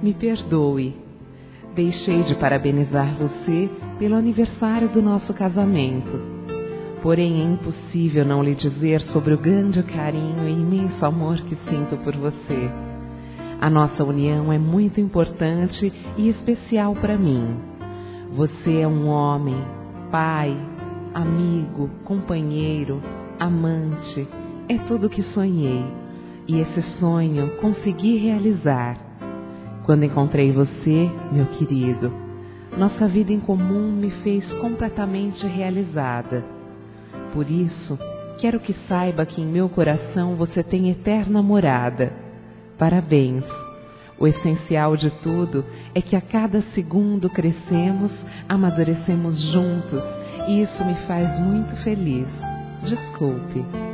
me perdoe. Deixei de parabenizar você pelo aniversário do nosso casamento. Porém, é impossível não lhe dizer sobre o grande carinho e imenso amor que sinto por você. A nossa união é muito importante e especial para mim. Você é um homem, pai, amigo, companheiro, amante. É tudo o que sonhei. E esse sonho consegui realizar. Quando encontrei você, meu querido, nossa vida em comum me fez completamente realizada. Por isso, quero que saiba que em meu coração você tem eterna morada. Parabéns! O essencial de tudo é que a cada segundo crescemos, amadurecemos juntos, e isso me faz muito feliz. Desculpe.